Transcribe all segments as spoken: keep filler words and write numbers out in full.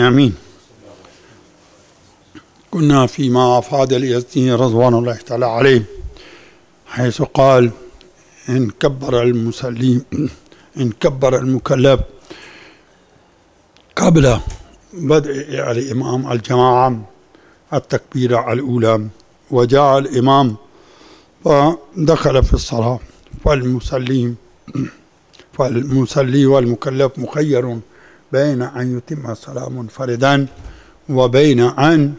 آمين. كنا فيما أفاد اليزدي رضوان الله تعالى عليه حيث قال إن كبر المسلم إن كبر المكلف قبل بدء الإمام الجماعة التكبيرة الأولى وجاء الإمام فدخل في الصلاة فالمسلم فالمصلي والمكلف مخير بين أن يتم الصلاة منفردا وبين أن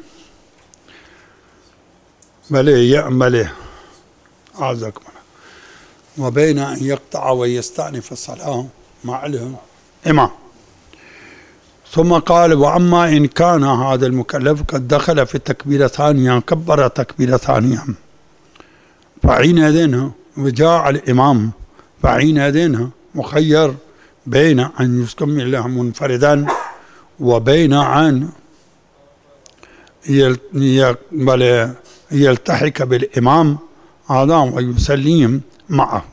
بلي يأمله أعزكم وبين أن يقطع ويستأنف الصلاة مع الإمام. ثم قال وأما إن كان هذا المكلف قد دخل في التكبيرة ثانية كبر تكبيرة ثانية فحينئذ وجاء الإمام فحينئذ مخير بين أن يكمل منفردا وبين أن يلتحق بالإمام هذا ويسلم معه.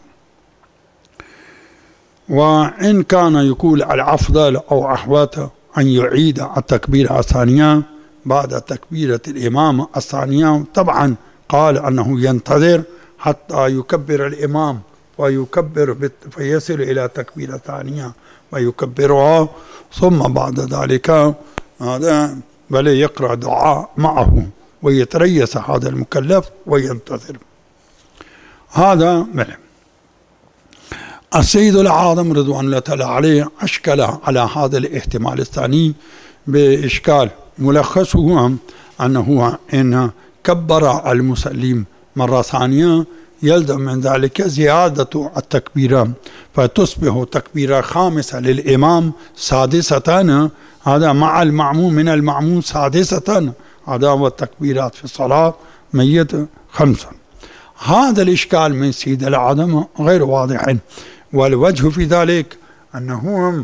وإن كان يقول الأفضل أو أحوط أن يعيد التكبيرة الثانية بعد تكبيرة الإمام الثانية طبعا قال أنه ينتظر حتى يكبر الإمام ويكبر فيصل إلى تكبيرة ثانية ويكبرها ثم بعد ذلك هذا بل يقرأ دعاء معه ويتريث هذا المكلف وينتظر. هذا بل السيد العاظم رضوان الله تعالى عليه أشكل على هذا الاحتمال الثاني بإشكال ملخصه أنه إن كبر المسلم مرة ثانية يلزم من ذلك زيادة التكبيرة فتصبح تكبيرة خامسة للإمام سادسة هذا مع المعموم من المعموم سادسة هذا هو التكبيرات في الصلاة ميت خمسة. هذا الإشكال من سيد العاظم غير واضح والوجه في ذلك أنه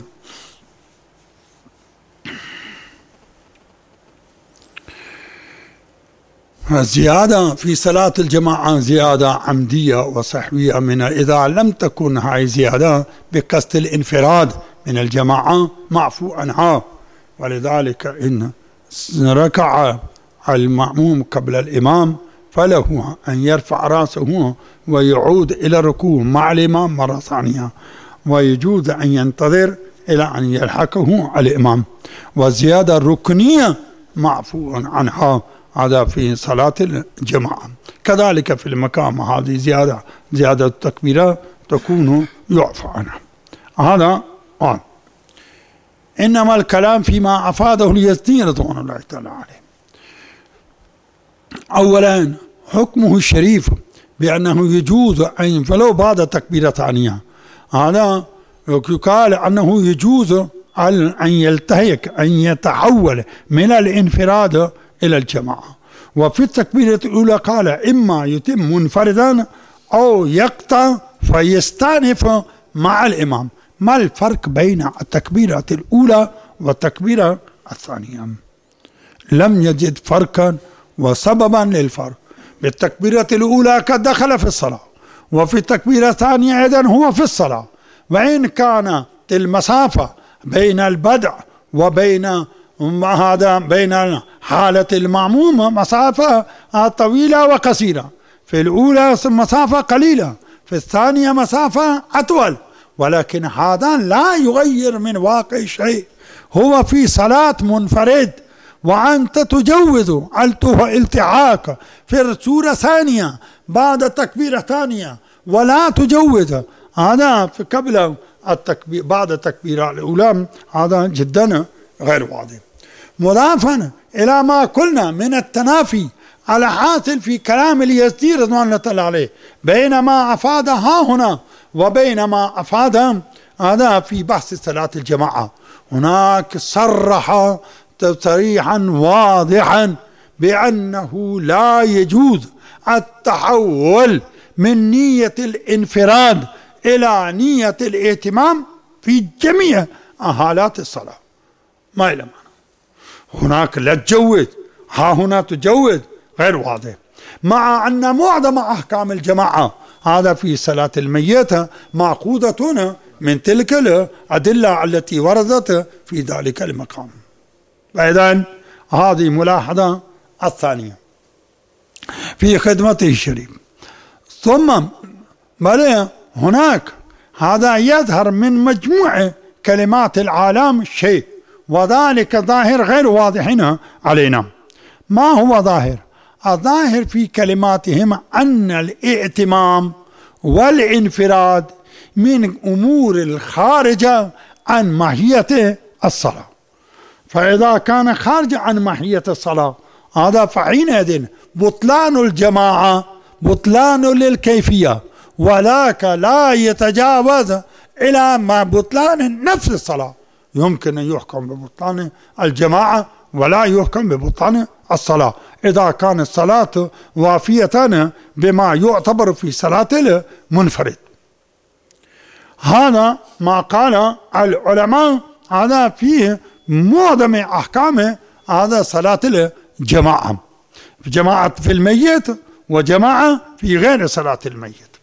الزيادة في صلاة الجماعة زيادة عمدية وصحوية من إذا لم تكن هاي زيادة بقصد الانفراد من الجماعة معفو عنها. ولذلك إن ركع المأموم قبل الإمام فله أن يرفع رأسه ويعود إلى الركوع مع الإمام مرة ثانية ويجوز أن ينتظر إلى أن يلحقه الإمام. والزيادة الركنية معفو عنها هذا في صلاة الجماعة. كذلك في المقام هذه زيادة زيادة التكبيرة تكون يعفى عنها. هذا آه. إنما الكلام فيما أفاده اليزدي رضوان الله تعالى عليه. أولا حكمه الشريف بأنه يجوز أن فلو بعد تكبيرة ثانية هذا يقال أنه يجوز أن يلتهك أن يتحول من الانفراد إلى الجماعة. وفي التكبيرة الأولى قال إما يتم منفردا أو يقطع فيستأنف مع الإمام. ما الفرق بين التكبيرة الأولى والتكبيرة الثانية؟ لم يجد فرقا وسببا للفرق. بالتكبيرة الأولى قد دخل في الصلاة وفي التكبيرة الثانية أيضا هو في الصلاة. وإن كانت المسافة بين البدء وبين هذا بين حالة المأموم مسافة طويلة وقصيرة، في الأولى مسافة قليلة في الثانية مسافة أطول، ولكن هذا لا يغير من واقع شيء. هو في صلاة منفرد وأنت تجوز الالتحاق في السورة ثانية بعد تكبيرة ثانية ولا تجوز هذا في قبل التكبير بعد التكبيرة الأولى. هذا جدا غير واضح. مضافا إلى ما قلنا من التنافي على حاصل في كلام اليزدي رضوان الله تعالى عليه بين ما أفاد ها هنا وبين ما أفاد هذا في بحث صلاة الجماعة. هناك صرح تصريحا واضحا بأنه لا يجوز التحول من نية الانفراد إلى نية الاهتمام في جميع حالات الصلاة. ما إلى معنى هناك لا تجوز ها هنا تجوز غير واضح. مع أن معظم أحكام الجماعة هذا في صلاة الميتة معقودة من تلك الأدلة التي وردت في ذلك المقام. فإذا هذه ملاحظة الثانية في خدمته الشريف. ثم بل هناك هذا يظهر من مجموع كلمات العالم شيء، وذلك ظاهر غير واضح هنا علينا. ما هو ظاهر؟ الظاهر في كلماتهم أن الاهتمام والانفراد من أمور الخارجة عن ماهية الصلاة. فإذا كان خارج عن ماهية الصلاة هذا فحينئذ بطلان الجماعة بطلان للكيفية، ولكن لا يتجاوز إلى ما بطلان نفس الصلاة. يمكن أن يحكم ببطلان الجماعة ولا يحكم ببطلان الصلاة إذا كانت الصلاة وافية بما يعتبر في صلاة المنفرد. هذا ما قال العلماء، هذا فيه معظم أحكام هذا صلاة الجماعة، جماعة في الميت وجماعة في غير صلاة الميت.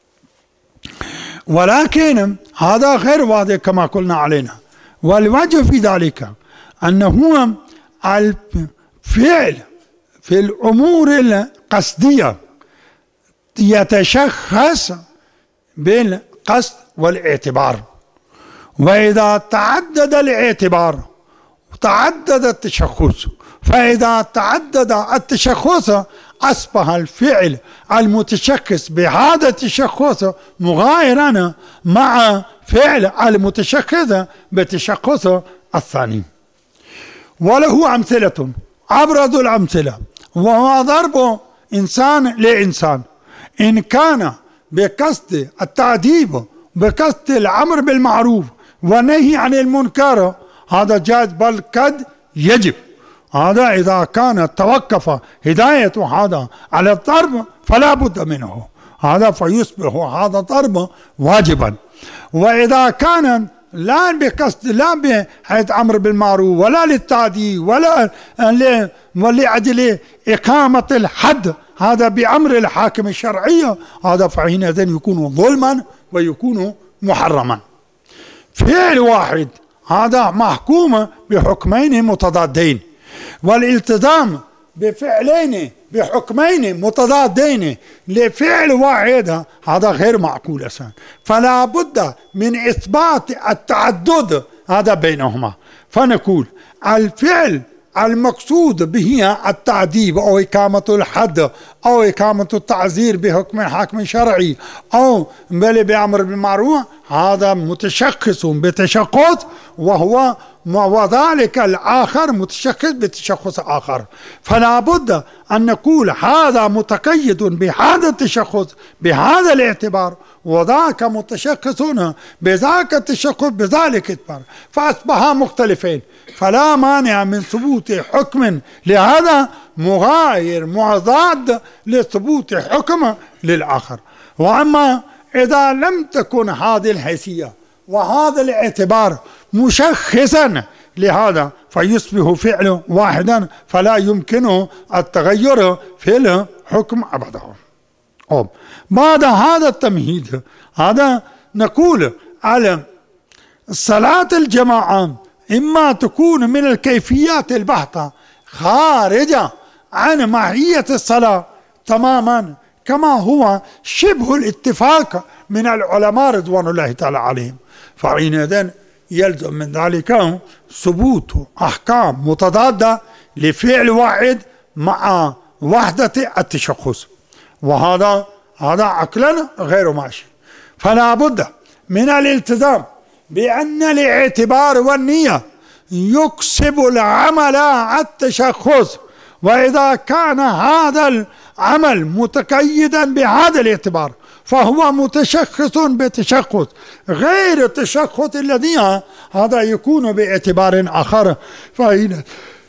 ولكن هذا غير واضح كما قلنا علينا. والوجه في ذلك أنه الفعل في الأمور القصدية يتشخص بالقصد والاعتبار، وإذا تعدد الاعتبار تعدد التشخص، فإذا تعدد التشخص أصبح الفعل المتشخص بهذا التشخص مغايرا مع فعل المتشخص بالتشخص الثاني. وله أمثلة، أبرز الأمثلة وهو ضرب إنسان لإنسان، إن كان بقصد التأديب بقصد الأمر بالمعروف والنهي عن المنكر هذا جائز بل قد يجب. هذا إذا كان توقف هداية هذا على الضرب فلا بد منه، هذا فيصبح هذا ضرب واجبا. وإذا كان لا بقصد لا بحيث أمر بالمعروف ولا للتعديل ولا ولأجل إقامة الحد هذا بأمر الحاكم الشرعي هذا فحينئذ يكون ظلما ويكون محرما. فعل واحد هذا محكوم بحكمين متضادين، والالتزام بفعلين بحكمين متضادين لفعل واحد هذا غير معقول أصلا، فلا بد من إثبات التعدد هذا بينهما. فنقول الفعل المقصود به التعذيب أو إقامة الحد أو إقامة التعزير بحكم حاكم شرعي أو بل بأمر بالمعروف هذا متشخص بتشخص، وهو وذلك الآخر متشخص بتشخص آخر. فلا بد أن نقول هذا متقيد بهذا التشخص بهذا الاعتبار، وذاك متشخص بذاك التشخص بذلك الاعتبار، فأصبحا مختلفين، فلا مانع من ثبوت حكم لهذا مغاير مضاد لثبوت حكم للآخر. وأما إذا لم تكن هذه الحيثية وهذا الاعتبار مشخصا لهذا فيصبح فعل واحدا فلا يمكنه التغير في الحكم أبدا. بعد هذا التمهيد هذا نقول على صلاة الجماعة إما تكون من الكيفيات البحتة خارجة عن ماهية الصلاة تماما كما هو شبه الاتفاق من العلماء رضوان الله تعالى عليهم، فحينئذ يلزم من ذلك ثبوت أحكام متضادة لفعل واحد مع وحدة التشخص، وهذا هذا عقلا غير ماشي. فلا بد من الالتزام بأن الاعتبار والنية يكسب العمل التشخص، وإذا كان هذا العمل متقيدا بهذا الاعتبار فهو متشخص بتشخص غير التشخص الذي هذا يكون باعتبار آخر، فحين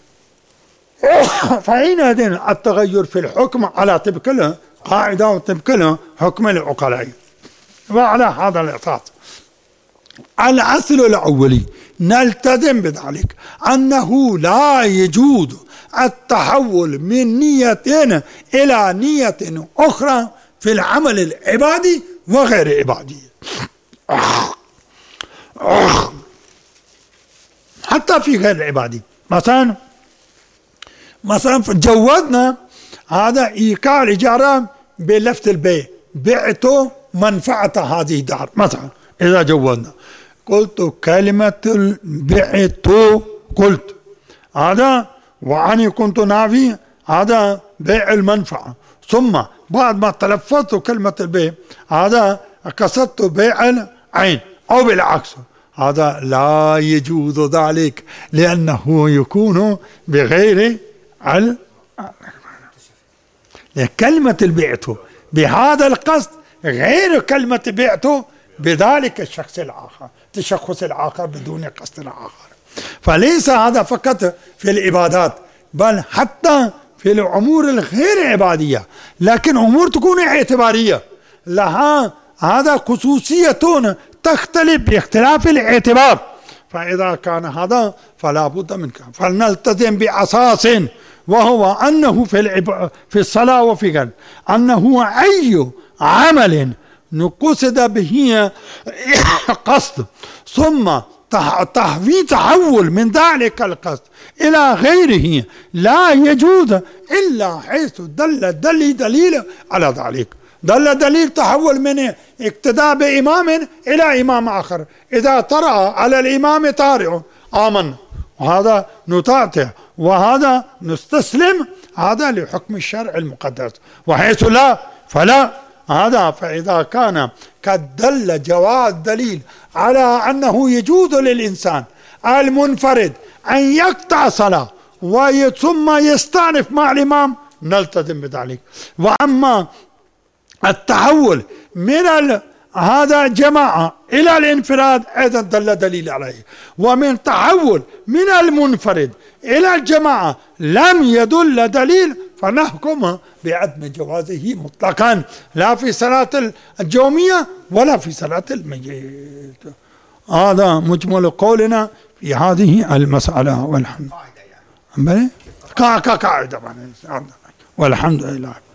فحينئذ التغير في الحكم على طبق القاعدة وطبق حكم العقلاء. وعلى هذا الأساس الأصل الأولي نلتزم بذلك أنه لا يجوز التحول من نية إلى نية أخرى في العمل العبادي وغير عبادي، حتى في غير العبادي مثلا مثلا جوزنا هذا إيقاع الإجارة بلفظ البيع، بعته منفعة هذه الدار مثلا. إذا جوزنا قلت كلمة بعت، قلت هذا وأني كنت نافي هذا بيع المنفعة، ثم بعد ما تلفظت كلمة البيع هذا قصدت بيع العين أو بالعكس، هذا لا يجوز ذلك لأنه يكون بغير ال كلمة البيعته بهذا القصد غير كلمة بيعته بذلك الشخص الآخر، التشخص الآخر بدون قصد الآخر. فليس هذا فقط في العبادات بل حتى في الأمور الغير عبادية، لكن أمور تكون اعتبارية لها هذا خصوصية تختلف باختلاف الاعتبار. فإذا كان هذا فلا بد منك فلنلتزم بأساس، وهو أنه في العب... في الصلاة وفي غيره أنه أي عمل نقصد به قصد ثم تحوي تحول من ذلك القصد إلى غيره لا يجوز إلا حيث دل دليل دليل على ذلك. دل دليل تحول من اقتداء بإمام إلى إمام آخر، إذا طرأ على الإمام طارئ آمنا وهذا نطاعته وهذا نستسلم هذا لحكم الشرع المقدس، وحيث لا فلا هذا. فإذا كان قد دل جواز دليل على أنه يجوز للإنسان المنفرد أن يقطع صلاة ثم يستأنف مع الإمام نلتزم بذلك. وأما التحول من هذا جماعة إلى الانفراد أيضا دل دليل عليه، ومن تحول من المنفرد إلى الجماعة لم يدل دليل فنحكم بعدم جوازه مطلقا، لا في صلاة الجومية ولا في صلاة الميت. هذا مجمل قولنا في هذه المسألة والحمد لله. قاعدة والحمد لله.